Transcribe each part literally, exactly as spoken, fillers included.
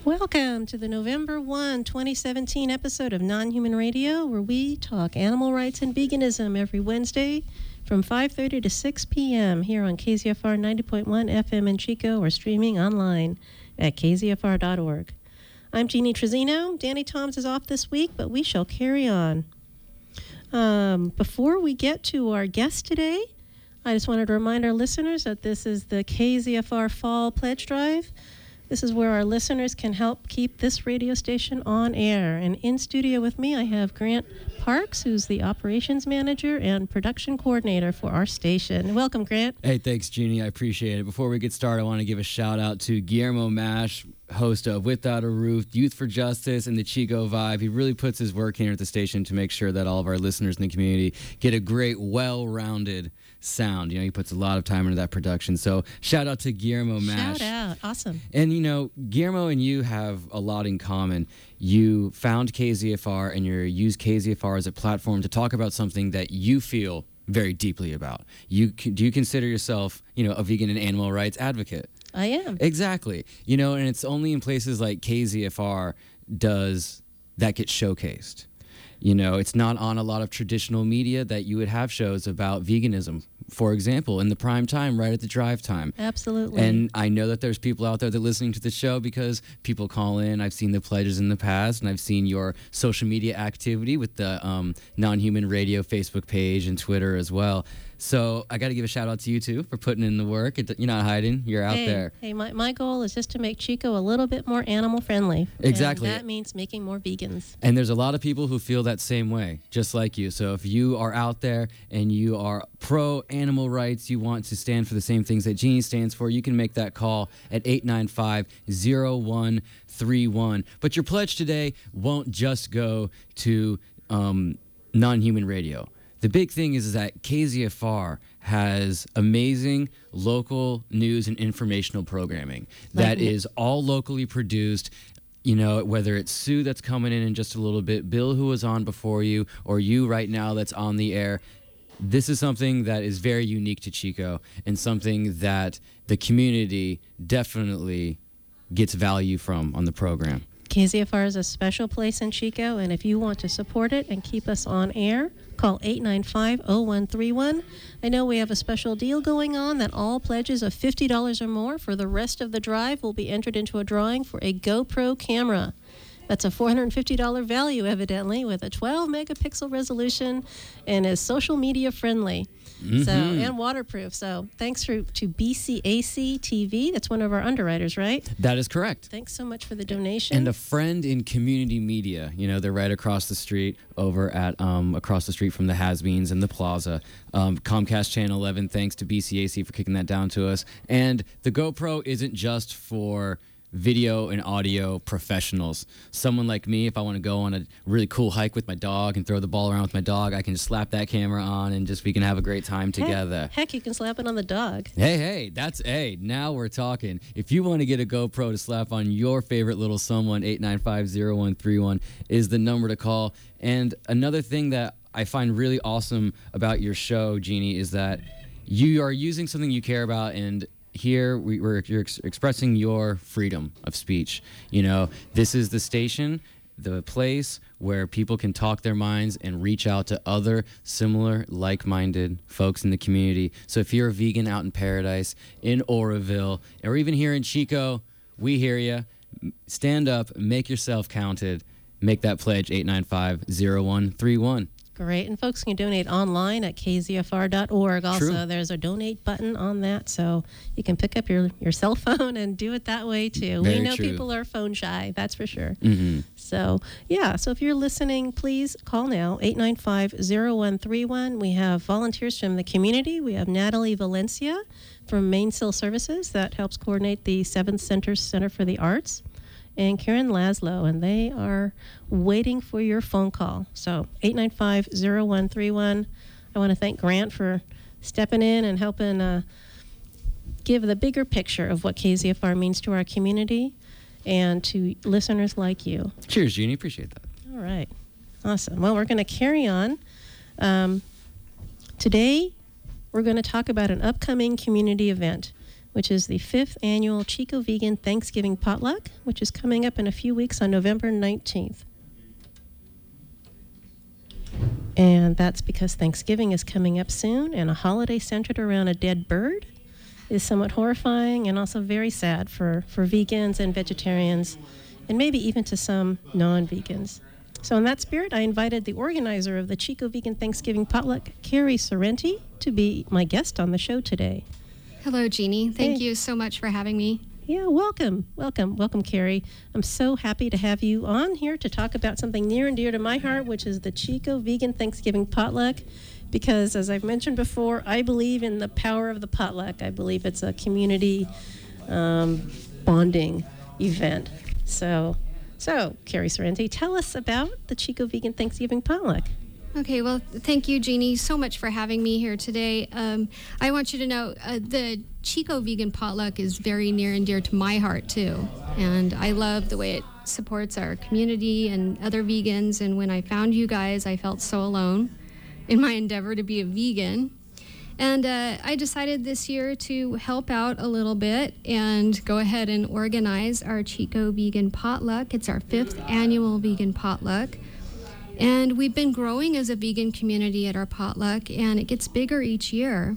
Welcome to the November first, twenty seventeen episode of Non-Human Radio, where we talk animal rights and veganism every Wednesday from five thirty to six p.m. here on K Z F R ninety point one F M in Chico or streaming online at k z f r dot org. I'm Jeannie Trezino. Danny Toms is off this week, but we shall carry on. Um, before we get to our guest today, I just wanted to remind our listeners that this is the K Z F R Fall Pledge Drive. This is where our listeners can help keep this radio station on air. And in studio with me, I have Grant Parks, who's the operations manager and production coordinator for our station. Welcome, Grant. Hey, thanks, Jeannie. I appreciate it. Before we get started, I want to give a shout out to Guillermo Mash, host of Without a Roof, Youth for Justice, and the Chico Vibe. He really puts his work here at the station to make sure that all of our listeners in the community get a great, well-rounded sound. You know, he puts a lot of time into that production. So shout out to Guillermo Mash. Shout out. Awesome. And, you know, Guillermo and you have a lot in common. You found K Z F R and you use K Z F R as a platform to talk about something that you feel very deeply about. You do you consider yourself, you know, a vegan and animal rights advocate? I am. Exactly. You know, and it's only in places like K Z F R does that get showcased. You know, it's not on a lot of traditional media that you would have shows about veganism, for example, in the prime time, right at the drive time. Absolutely. And I know that there's people out there that are listening to the show because people call in. I've seen the pledges in the past, and I've seen your social media activity with the um, Non-Human Radio Facebook page and Twitter as well. So I got to give a shout out to you, too, for putting in the work. It, you're not hiding. You're out hey, there. Hey, my, my goal is just to make Chico a little bit more animal friendly. Exactly. And that means making more vegans. And there's a lot of people who feel that same way, just like you. So if you are out there and you are pro-animal rights, you want to stand for the same things that Jeannie stands for, you can make that call at eight nine five, zero one three one. But your pledge today won't just go to um, Non-Human Radio. The big thing is that K Z F R has amazing local news and informational programming that Like- is all locally produced. You know, whether it's Sue that's coming in in just a little bit, Bill who was on before you, or you right now that's on the air. This is something that is very unique to Chico and something that the community definitely gets value from on the program. K Z F R is a special place in Chico, and if you want to support it and keep us on air, call eight nine five, zero one three one. I know we have a special deal going on that all pledges of fifty dollars or more for the rest of the drive will be entered into a drawing for a GoPro camera. That's a four hundred fifty dollars value, evidently, with a twelve megapixel resolution and is social media friendly. Mm-hmm. So and waterproof. So thanks for, to B C A C T V. That's one of our underwriters, right? That is correct. Thanks so much for the donation. And a friend in community media. You know, they're right across the street over at, um, across the street from the Has-Beens and the Plaza. Um, Comcast Channel eleven, thanks to B C A C for kicking that down to us. And the GoPro isn't just for video and audio professionals. Someone like me, if I want to go on a really cool hike with my dog and throw the ball around with my dog, I can just slap that camera on and just we can have a great time together. Heck, heck, you can slap it on the dog. Hey, hey, that's, hey, now we're talking. If you want to get a GoPro to slap on your favorite little someone, eight nine five, zero one three one is the number to call. And another thing that I find really awesome about your show, Jeannie, is that you are using something you care about, and here we, we're you're ex- expressing your freedom of speech. You know, this is the station, the place where people can talk their minds and reach out to other similar, like-minded folks in the community. So if you're a vegan out in Paradise, in Oroville, or even here in Chico, we hear you. Stand up, make yourself counted, make that pledge, eight nine five, zero one three one. Great. And folks can donate online at k z f r dot org. Also, True. there's a donate button on that, so you can pick up your, your cell phone and do it that way, too. Very we know true. people are phone shy, that's for sure. Mm-hmm. So, yeah, so if you're listening, please call now, eight nine five, zero one three one. We have volunteers from the community. We have Natalie Valencia from Mainsail Services that helps coordinate the Seventh Center Center for the Arts, and Karen Laszlo, and they are waiting for your phone call. So eight nine five, zero one three one. I want to thank Grant for stepping in and helping uh, give the bigger picture of what K Z F R means to our community and to listeners like you. Cheers, Jeannie. Appreciate that. All right. Awesome. Well, we're going to carry on. Um, today, we're going to talk about an upcoming community event. which is the fifth annual Chico Vegan Thanksgiving Potluck, which is coming up in a few weeks on November nineteenth. And that's because Thanksgiving is coming up soon, and a holiday centered around a dead bird is somewhat horrifying and also very sad for, for vegans and vegetarians, and maybe even to some non-vegans. So in that spirit, I invited the organizer of the Chico Vegan Thanksgiving Potluck, Carrie Sorrenti, to be my guest on the show today. Hello, Jeannie. Thank Hey. you so much for having me. Yeah, welcome, welcome, welcome, Carrie. I'm so happy to have you on here to talk about something near and dear to my heart, which is the Chico Vegan Thanksgiving Potluck, because as I've mentioned before, I believe in the power of the potluck. I believe it's a community um, bonding event. So, so Carrie Sorrenti, tell us about the Chico Vegan Thanksgiving Potluck. Okay, well, thank you, Jeannie, so much for having me here today. Um, I want you to know uh, the Chico Vegan Potluck is very near and dear to my heart, too. And I love the way it supports our community and other vegans. And when I found you guys, I felt so alone in my endeavor to be a vegan. And uh, I decided this year to help out a little bit and go ahead and organize our Chico Vegan Potluck. It's our fifth annual vegan potluck. And we've been growing as a vegan community at our potluck, and it gets bigger each year.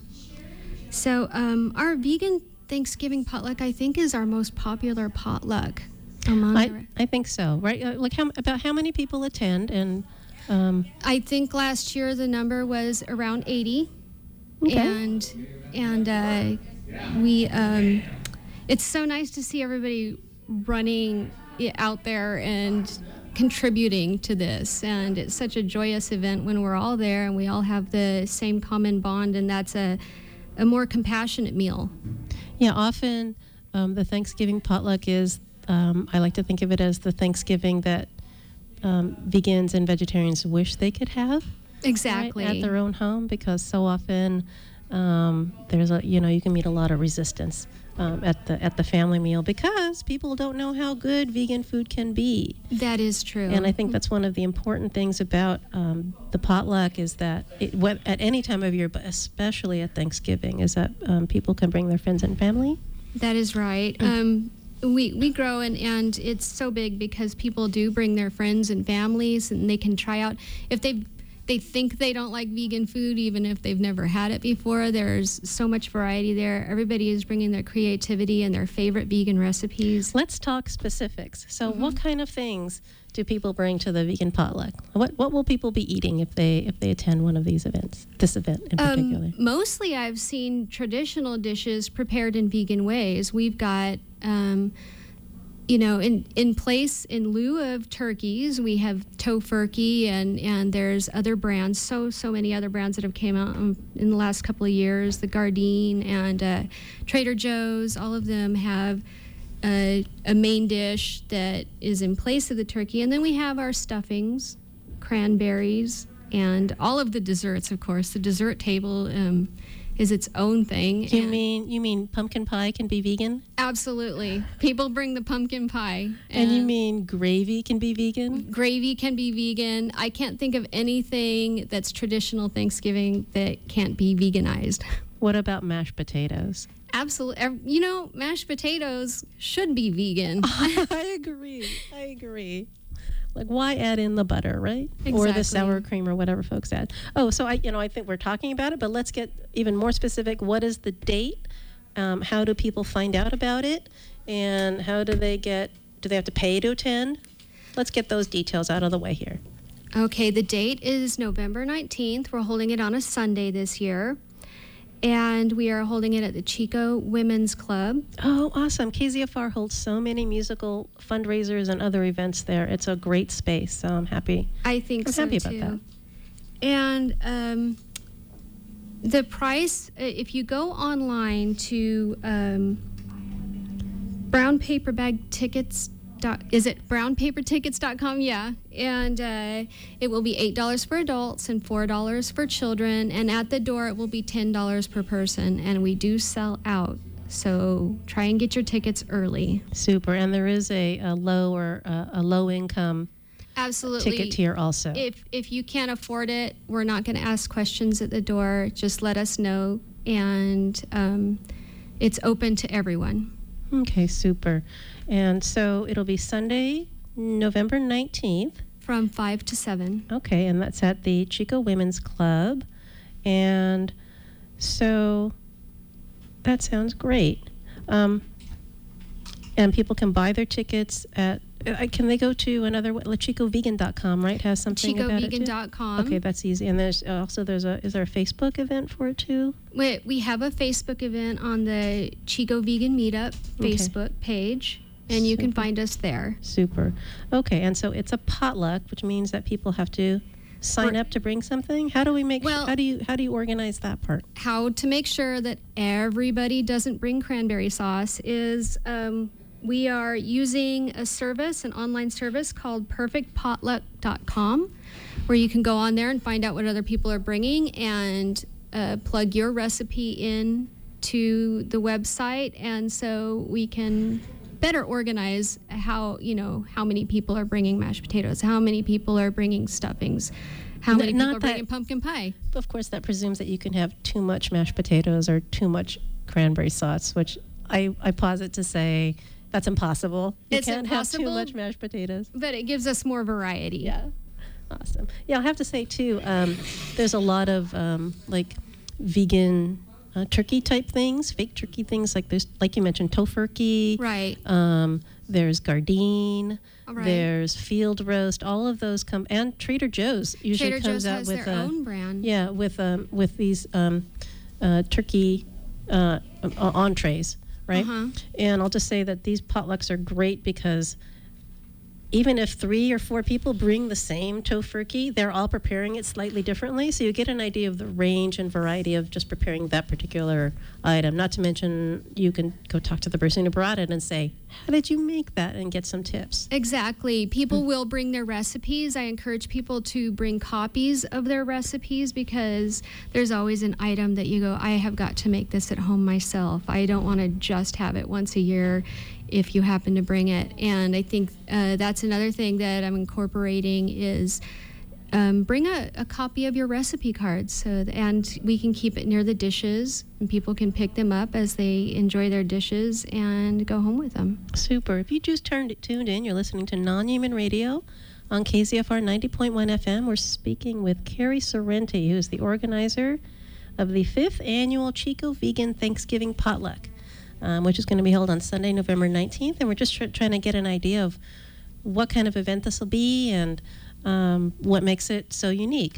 So um, our vegan Thanksgiving potluck, I think, is our most popular potluck among I, the- I think so, right? Uh, like how, about how many people attend? And um, I think last year the number was around eighty. Okay. And and uh, we, um, it's so nice to see everybody running i- out there and contributing to this, and it's such a joyous event when we're all there and we all have the same common bond, and that's a, a more compassionate meal. yeah, often um, the Thanksgiving potluck is, um, I like to think of it as the Thanksgiving that um, vegans and vegetarians wish they could have. Exactly. Right, at their own home, because so often um, there's a, you know, you can meet a lot of resistance um, at the at the family meal because people don't know how good vegan food can be. That is true. And I think that's one of the important things about um, the potluck is that it, wh- at any time of year, but especially at Thanksgiving, is that um, people can bring their friends and family. That is right. Um, we we grow and, and it's so big because people do bring their friends and families, and they can try out if they they think they don't like vegan food, even if they've never had it before. There's so much variety there. Everybody is bringing their creativity and their favorite vegan recipes. Let's talk specifics. So, what kind of things do people bring to the vegan potluck? What what will people be eating if they if they attend one of these events? This event in particular. Um, mostly, I've seen traditional dishes prepared in vegan ways. We've got, um, you know, in, in place, in lieu of turkeys, we have Tofurkey, and, and there's other brands, so, so many other brands that have came out um, in the last couple of years, the Gardein and uh, Trader Joe's, all of them have a, a main dish that is in place of the turkey. And then we have our stuffings, cranberries, and all of the desserts, of course. The dessert table um, is its own thing. You and- mean you mean pumpkin pie can be vegan? Absolutely. People bring the pumpkin pie. And you mean gravy can be vegan? Gravy can be vegan. I can't think of anything that's traditional Thanksgiving that can't be veganized. What about mashed potatoes? Absolutely. You know, mashed potatoes should be vegan. I agree. I agree. Like, why add in the butter, right? Or the Exactly. sour cream or whatever folks add. Oh, so I, you know, I think we're talking about it, but let's get even more specific. What is the date? Um, how do people find out about it? And how do they get, do they have to pay to attend? Let's get those details out of the way here. Okay, the date is November nineteenth. We're holding it on a Sunday this year. And we are holding it at the Chico Women's Club. Oh, awesome. K Z F R holds so many musical fundraisers and other events there. It's a great space, so I'm happy. I think I'm so happy about too. that. And um, the price, uh, if you go online to um, brown paper bag tickets, dot, is it brown paper tickets dot com? Yeah. And uh, it will be eight dollars for adults and four dollars for children. And at the door, it will be ten dollars per person. And we do sell out. So try and get your tickets early. Super. And there is a, a low or uh, a low income Absolutely. ticket tier also. If if you can't afford it, we're not going to ask questions at the door. Just let us know, and um, it's open to everyone. Okay, super. And so it'll be Sunday, November nineteenth. From five to seven. Okay, and that's at the Chico Women's Club. And so that sounds great. Um, and people can buy their tickets at, uh, can they go to another, chico vegan dot com, right? Has something chico about vegan it dot com. Okay, that's easy. And there's also, there's a, is there a Facebook event for it too? We, we have a Facebook event on the Chico Vegan Meetup Okay. Facebook page, and you can Super. find us there. Super. Okay, and so it's a potluck, which means that people have to sign We're- up to bring something. How do we make? Well- how do you how do you organize that part? How to make sure that everybody doesn't bring cranberry sauce is um, we are using a service, an online service called perfect potluck dot com, where you can go on there and find out what other people are bringing and uh, plug your recipe in to the website, and so we can better organize how, you know, how many people are bringing mashed potatoes, how many people are bringing stuffings, how N- many people not are that- bringing pumpkin pie. Of course, that presumes that you can have too much mashed potatoes or too much cranberry sauce, which I, I posit to say that's impossible. You It's can't have impossible. too much mashed potatoes. But it gives us more variety. Yeah. Awesome. Yeah, I'll have to say too, um, there's a lot of um, like vegan uh, turkey type things, fake turkey things like there's, like you mentioned, tofurkey. Right. Um, there's Gardein. All right. There's Field Roast. All of those come, and Trader Joe's usually Trader comes Joe's out has with their a, own brand. yeah, with um, with these um, uh, turkey uh, uh, entrees, right? Uh-huh. And I'll just say that these potlucks are great because even if three or four people bring the same tofurkey, they're all preparing it slightly differently. So you get an idea of the range and variety of just preparing that particular item. Not to mention, you can go talk to the person who brought it and say, how did you make that? And get some tips. Exactly. People will bring their recipes. I encourage people to bring copies of their recipes because there's always an item that you go, I have got to make this at home myself. I don't want to just have it once a year if you happen to bring it. And I think uh, that's another thing that I'm incorporating is um, bring a, a copy of your recipe cards, so th- and we can keep it near the dishes, and people can pick them up as they enjoy their dishes and go home with them. Super. If you just turned tuned in, you're listening to Non-Human Radio on K Z F R ninety point one F M. We're speaking with Carrie Sorrenti, who is the organizer of the fifth annual Chico Vegan Thanksgiving Potluck, um, which is going to be held on Sunday, November nineteenth. And we're just tr- trying to get an idea of what kind of event this will be and um, what makes it so unique.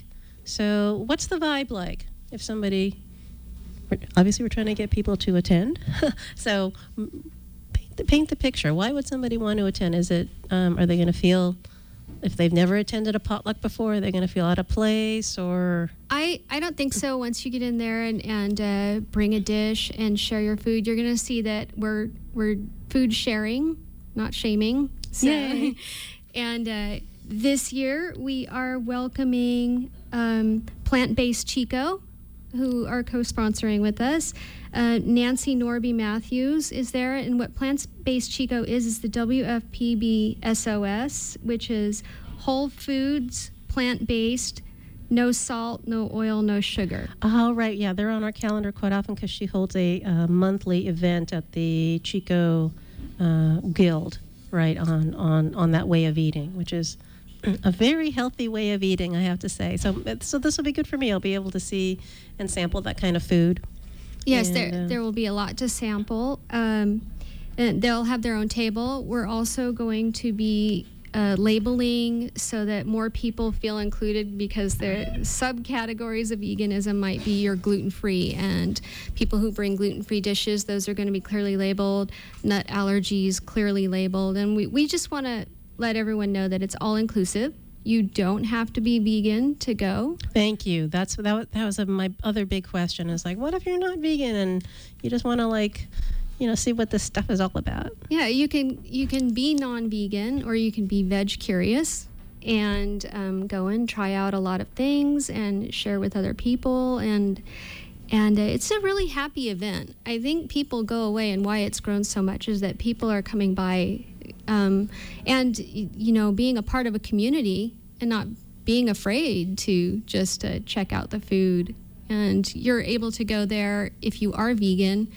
So what's the vibe like if somebody, obviously we're trying to get people to attend. So paint the, paint the picture. Why would somebody want to attend? Is it, um, are they going to feel, if they've never attended a potluck before, are they going to feel out of place or? I, I don't think so. Once you get in there and, and uh, bring a dish and share your food, you're going to see that we're we're food sharing, not shaming. So, Yay. And uh, this year we are welcoming um, Plant-Based Chico, who are co-sponsoring with us. Uh, Nancy Norby Matthews is there, and what Plant-Based Chico is is the W F P B S O S, which is whole foods, plant-based, no salt, no oil, no sugar. Oh, right. Yeah, they're on our calendar quite often because she holds a uh, monthly event at the Chico uh, Guild, right, on, on, on that way of eating, which is a very healthy way of eating, I have to say. So, so this will be good for me. I'll be able to see and sample that kind of food. Yes, And, there uh, there will be a lot to sample. Um, and they'll have their own table. We're also going to be uh, labeling so that more people feel included, because the subcategories of veganism might be your gluten-free, and people who bring gluten-free dishes, those are going to be clearly labeled. Nut allergies, clearly labeled. And we, we just want to let everyone know that it's all inclusive. You don't have to be vegan to go. Thank you. That's that. Was, that was a, my other big question. Is like, what if you're not vegan and you just want to like, you know, see what this stuff is all about? Yeah, you can you can be non-vegan, or you can be veg curious and um, go and try out a lot of things and share with other people, and and uh, it's a really happy event. I think people go away, and why it's grown so much is that people are coming by. Um, and, you know, being a part of a community and not being afraid to just uh, check out the food. And you're able to go there if you are vegan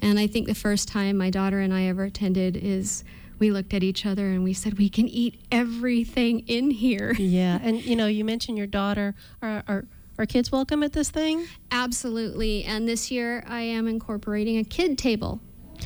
And I think the first time my daughter and I ever attended is we looked at each other and we said, we can eat everything in here. Yeah, and you know, you mentioned your daughter. Are, are, are kids welcome at this thing? Absolutely. And this year I am incorporating a kid table.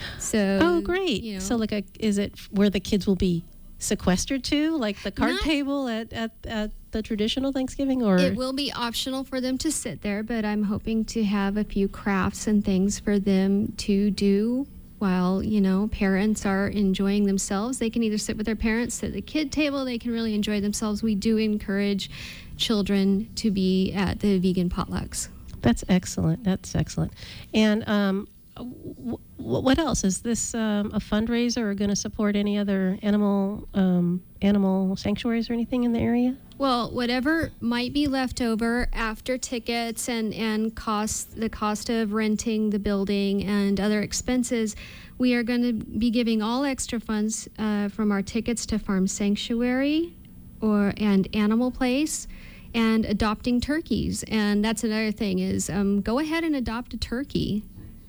So, oh, great. You know, so like, a, is it where the kids will be sequestered to, like the card Not, table at, at, at the traditional Thanksgiving? Or it will be optional for them to sit there, but I'm hoping to have a few crafts and things for them to do while, you know, parents are enjoying themselves. They can either sit with their parents at the kid table, they can really enjoy themselves. We do encourage children to be at the vegan potlucks. That's excellent. That's excellent. And um, w- what else? Is this um, a fundraiser or going to support any other animal um, animal sanctuaries or anything in the area? Well, whatever might be left over after tickets and, and cost, the cost of renting the building and other expenses, we are going to be giving all extra funds uh, from our tickets to Farm Sanctuary or and Animal Place and adopting turkeys. And that's another thing is um, go ahead and adopt a turkey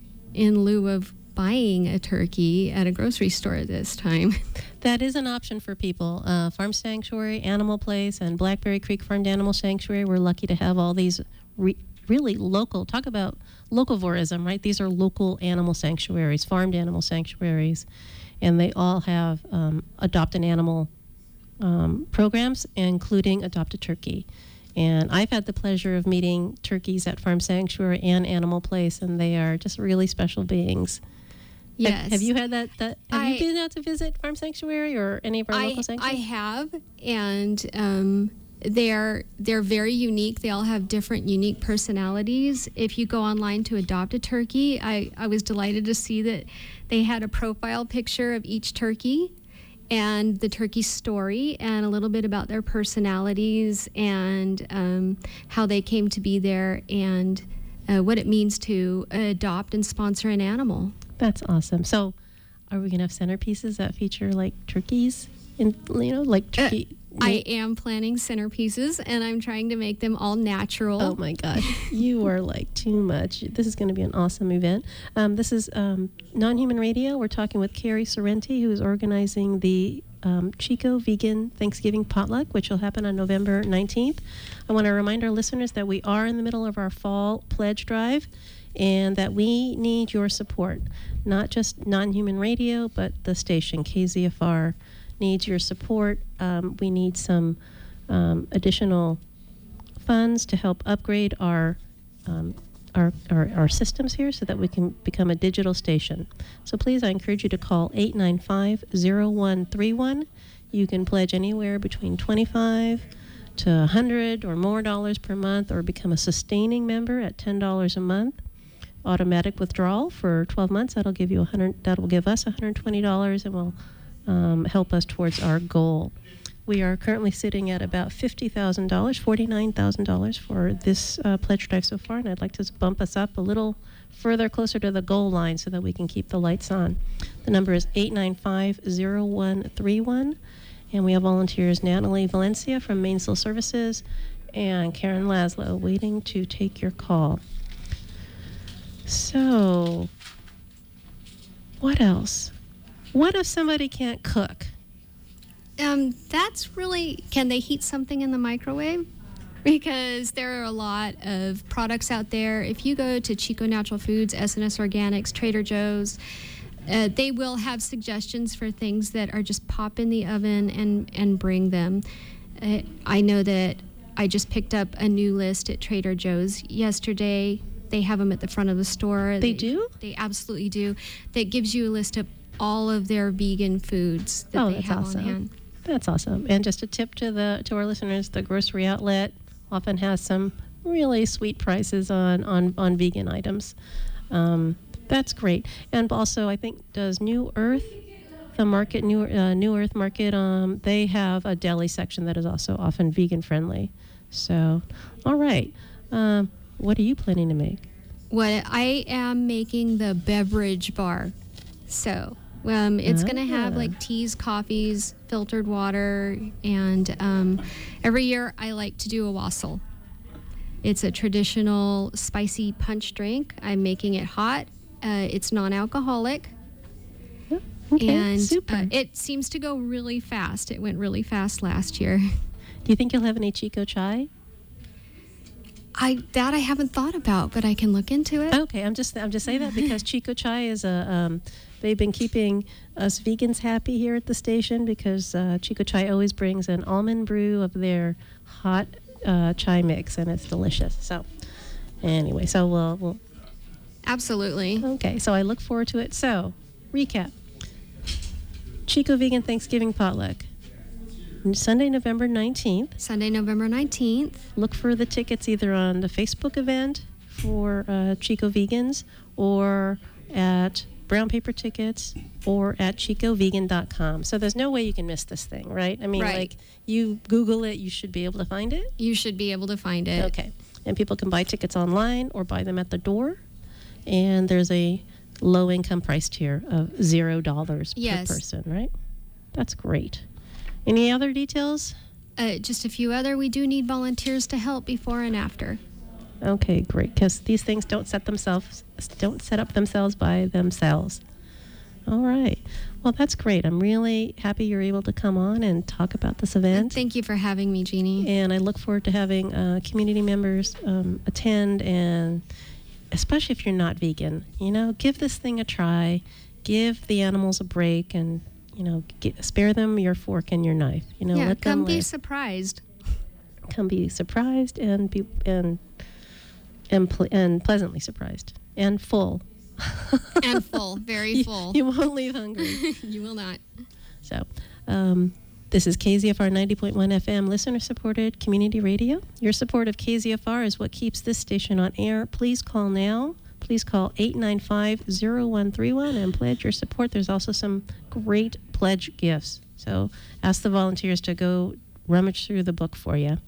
in lieu of buying a turkey at a grocery store this time. That is an option for people. Uh, Farm Sanctuary, Animal Place, and Blackberry Creek Farmed Animal Sanctuary. We're lucky to have all these re- really local, talk about locavorism, right? These are local animal sanctuaries, farmed animal sanctuaries, and they all have um, adopt an animal um, programs, including Adopt a Turkey. And I've had the pleasure of meeting turkeys at Farm Sanctuary and Animal Place, and they are just really special beings. Yes. Have, have you had that? that have I, you been out to visit Farm Sanctuary or any of our I, local sanctuaries? I have, and um, they're they're very unique. They all have different unique personalities. If you go online to adopt a turkey, I, I was delighted to see that they had a profile picture of each turkey and the turkey's story and a little bit about their personalities and um, how they came to be there and uh, what it means to adopt and sponsor an animal. That's awesome. So, are we gonna have centerpieces that feature like turkeys? In you know, like turkey. Uh, I am planning centerpieces, and I'm trying to make them all natural. Oh my gosh, you are like too much. This is going to be an awesome event. Um, this is um, Non-Human Radio. We're talking with Carrie Sorrenti, who is organizing the um, Chico Vegan Thanksgiving Potluck, which will happen on November nineteenth. I want to remind our listeners that we are in the middle of our fall pledge drive, and that we need your support. Not just Non-Human Radio, but the station, K Z F R, needs your support. Um, we need some um, additional funds to help upgrade our, um, our, our our systems here so that we can become a digital station. So please, I encourage you to call eight nine five, zero one three one. You can pledge anywhere between twenty-five to one hundred or more dollars per month, or become a sustaining member at ten dollars a month. Automatic withdrawal for twelve months. That'll give you one hundred. That'll give us one hundred twenty dollars and will um, help us towards our goal. We are currently sitting at about fifty thousand dollars, forty-nine thousand dollars for this uh, pledge drive so far, and I'd like to bump us up a little further closer to the goal line so that we can keep the lights on. The number is eight nine five, zero one three one, and we have volunteers Natalie Valencia from Mainsville Services and Karen Laszlo waiting to take your call. So, what else? What if somebody can't cook? Um, that's really, can they heat something in the microwave? Because there are a lot of products out there. If you go to Chico Natural Foods, S and S Organics, Trader Joe's, uh, they will have suggestions for things that are just pop in the oven and, and bring them. Uh, I know that I just picked up a new list at Trader Joe's yesterday. They have them at the front of the store. They do? They absolutely do. That gives you a list of all of their vegan foods that Oh, they that's have awesome. on hand. That's awesome. And just a tip to the to our listeners, the grocery outlet often has some really sweet prices on, on, on vegan items. Um, that's great. And also, I think, does New Earth, the market, New, uh, New Earth Market, um, they have a deli section that is also often vegan friendly. So, all right. Um, what are you planning to make? What I am making the beverage bar. So um, it's going to have Ah. like teas, coffees, filtered water, and um, every year I like to do a wassail. It's a traditional spicy punch drink. I'm making it hot Uh, it's non-alcoholic. Okay, and super. Uh, it seems to go really fast. It went really fast last year. Do you think you'll have any Chico chai? I that I haven't thought about, but I can look into it. Okay, I'm just I'm just saying that because Chico chai is a um, they've been keeping us vegans happy here at the station because uh, Chico chai always brings an almond brew of their hot uh, chai mix and it's delicious. So anyway, so we'll we'll Absolutely. okay. So I look forward to it. So recap: Chico Vegan Thanksgiving Potluck. Sunday, November nineteenth. Sunday, November nineteenth. Look for the tickets either on the Facebook event for uh, Chico Vegans or at Brown Paper Tickets or at chico vegan dot com. So there's no way you can miss this thing, right? I mean, Right. like, you Google it, you should be able to find it. You should be able to find it. Okay. And people can buy tickets online or buy them at the door. And there's a low-income price tier of zero dollars Yes. per person, right? That's great. Any other details? Uh, just a few other. We do need volunteers to help before and after. Okay, great. Because these things don't set themselves don't set up themselves by themselves. All right. Well, that's great. I'm really happy you're able to come on and talk about this event. Thank you for having me, Jeannie. And I look forward to having uh, community members um, attend, and especially if you're not vegan, you know, give this thing a try. Give the animals a break, and you know, get, spare them your fork and your knife. You know, yeah, let come them be live. surprised. Come be surprised and be and and, ple- and pleasantly surprised and full. And full, very You- full. You, won't leave hungry. You will not. So, um, this is K Z F R ninety point one F M, listener-supported community radio. Your support of K Z F R is what keeps this station on air. Please call now. Please call eight nine five, zero one three one and pledge your support. There's also some great pledge gifts. So ask the volunteers to go rummage through the book for you.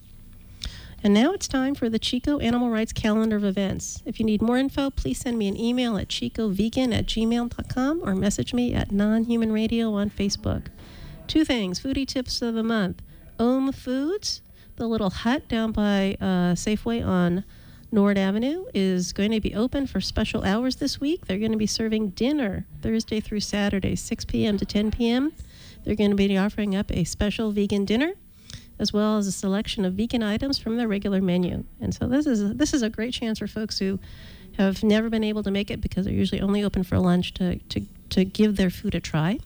And now it's time for the Chico Animal Rights Calendar of Events. If you need more info, please send me an email at chicovegan at gmail dot com or message me at Non-Human Radio on Facebook. Two things, foodie tips of the month. Ohm Foods, the little hut down by uh, Safeway on Nord Avenue, is going to be open for special hours this week. They're going to be serving dinner Thursday through Saturday, six p.m. to ten p.m. They're going to be offering up a special vegan dinner, as well as a selection of vegan items from their regular menu. And so this is a, this is a great chance for folks who have never been able to make it because they're usually only open for lunch to, to, to give their food a try.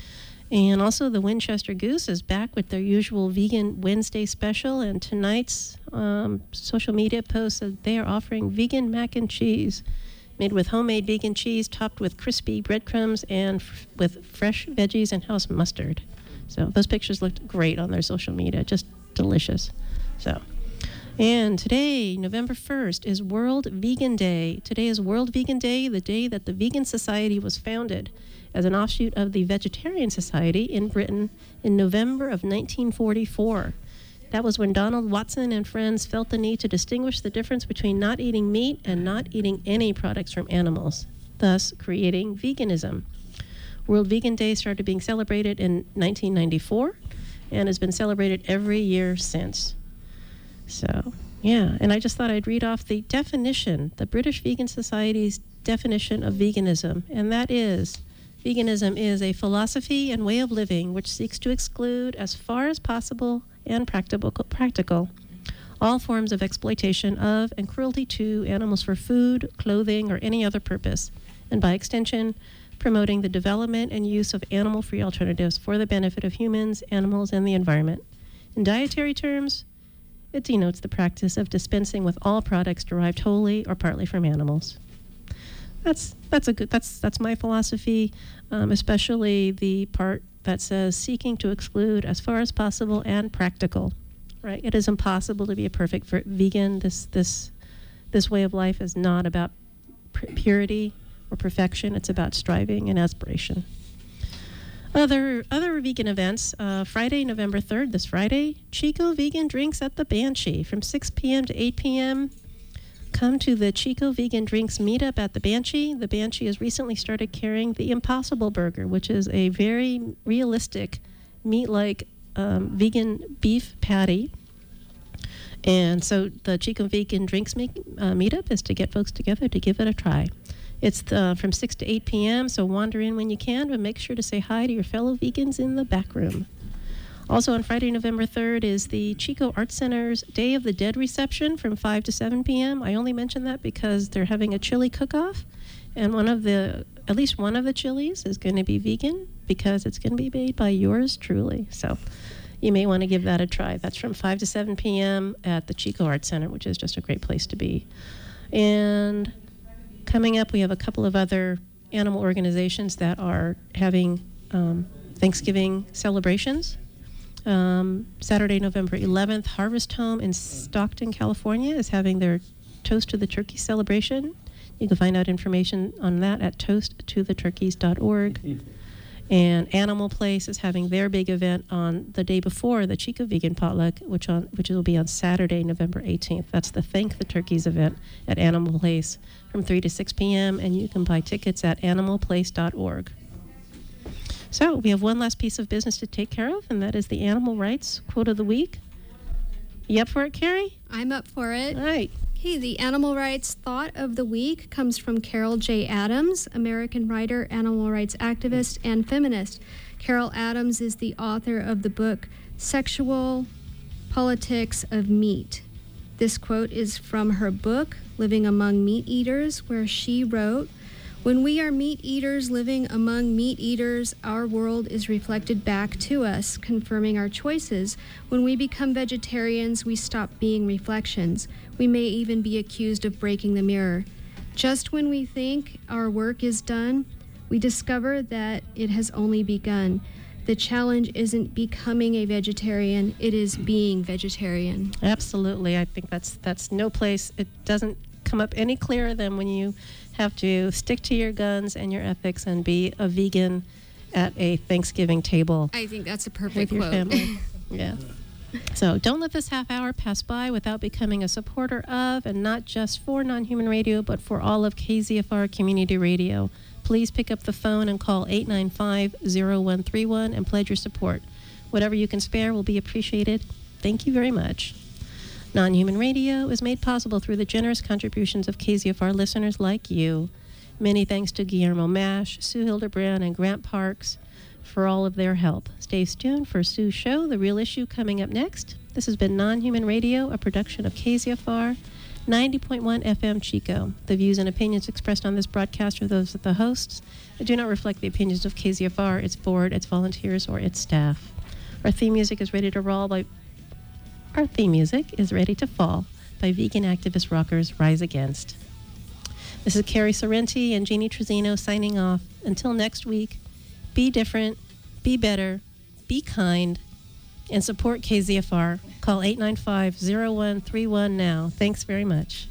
And also the Winchester Goose is back with their usual Vegan Wednesday special, and tonight's um, social media post said they are offering vegan mac and cheese made with homemade vegan cheese topped with crispy breadcrumbs and f- with fresh veggies and house mustard. So those pictures looked great on their social media, just delicious. So, and today, November first, is World Vegan Day. Today is World Vegan Day, the day that the Vegan Society was founded as an offshoot of the Vegetarian Society in Britain in November of nineteen forty-four. That was when Donald Watson and friends felt the need to distinguish the difference between not eating meat and not eating any products from animals, thus creating veganism. World Vegan Day started being celebrated in nineteen ninety-four and has been celebrated every year since. So, yeah, and I just thought I'd read off the definition, the British Vegan Society's definition of veganism, and that is, veganism is a philosophy and way of living which seeks to exclude, as far as possible and practical, practical all forms of exploitation of and cruelty to animals for food, clothing, or any other purpose, and by extension, promoting the development and use of animal-free alternatives for the benefit of humans, animals, and the environment. In dietary terms, it denotes the practice of dispensing with all products derived wholly or partly from animals. That's that's a good that's that's my philosophy, um, especially the part that says seeking to exclude as far as possible and practical. Right? It is impossible to be a perfect ver- vegan. This this this way of life is not about pr- purity or perfection. It's about striving and aspiration. Other other vegan events, uh, Friday, November third, this Friday, Chico Vegan Drinks at the Banshee from six p.m. to eight p.m. Come to the Chico Vegan Drinks meetup at the Banshee. The Banshee has recently started carrying the Impossible Burger, which is a very realistic meat-like um, vegan beef patty. And so the Chico Vegan Drinks meet, uh, meetup is to get folks together to give it a try. It's uh, from six to eight p.m., so wander in when you can, but make sure to say hi to your fellow vegans in the back room. Also on Friday, November third, is the Chico Art Center's Day of the Dead reception from five to seven p.m. I only mention that because they're having a chili cook-off, and one of the, at least one of the chilies is going to be vegan because it's going to be made by yours truly. So you may want to give that a try. That's from five to seven p.m. at the Chico Art Center, which is just a great place to be. And coming up, we have a couple of other animal organizations that are having um, Thanksgiving celebrations. Um, Saturday, November eleventh, Harvest Home in Stockton, California is having their Toast to the Turkey celebration. You can find out information on that at toast to the turkeys dot org. And Animal Place is having their big event on the day before the Chico Vegan Potluck, which on which will be on Saturday, November eighteenth. That's the Thank the Turkeys event at Animal Place from three to six p.m., and you can buy tickets at animal place dot org. So we have one last piece of business to take care of, and that is the animal rights quote of the week. You up for it, Carrie? I'm up for it. All right. Okay, the animal rights thought of the week comes from Carol J. Adams, American writer, animal rights activist, and feminist. Carol Adams is the author of the book Sexual Politics of Meat. This quote is from her book, Living Among Meat Eaters, where she wrote, "When we are meat eaters living among meat eaters, our world is reflected back to us, confirming our choices. When we become vegetarians, we stop being reflections. We may even be accused of breaking the mirror. Just when we think our work is done, we discover that it has only begun. The challenge isn't becoming a vegetarian, it is being vegetarian." Absolutely. I think that's that's no place. It doesn't come up any clearer than when you have to stick to your guns and your ethics and be a vegan at a Thanksgiving table I think that's a perfect with your quote. family. Yeah. So don't let this half hour pass by without becoming a supporter of, and not just for Non-Human Radio, but for all of K Z F R Community Radio. Please pick up the phone and call eight nine five, zero one three one and pledge your support. Whatever you can spare will be appreciated. Thank you very much. Non-Human Radio is made possible through the generous contributions of K Z F R listeners like you. Many thanks to Guillermo Mash, Sue Hildebrand, and Grant Parks for all of their help. Stay tuned for Sue's show, The Real Issue, coming up next. This has been Non-Human Radio, a production of K Z F R ninety point one F M Chico. The views and opinions expressed on this broadcast are those of the hosts. They do not reflect the opinions of K Z F R, its board, its volunteers, or its staff. Our theme music is Ready to Roll by Our theme music is Ready to Fall by vegan activist rockers Rise Against. This is Carrie Sorrenti and Jeannie Trezino signing off. Until next week, be different, be better, be kind, and support K Z F R. Call eight nine five, zero one three one now. Thanks very much.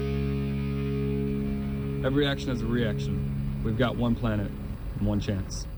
Every action has a reaction. We've got one planet and one chance.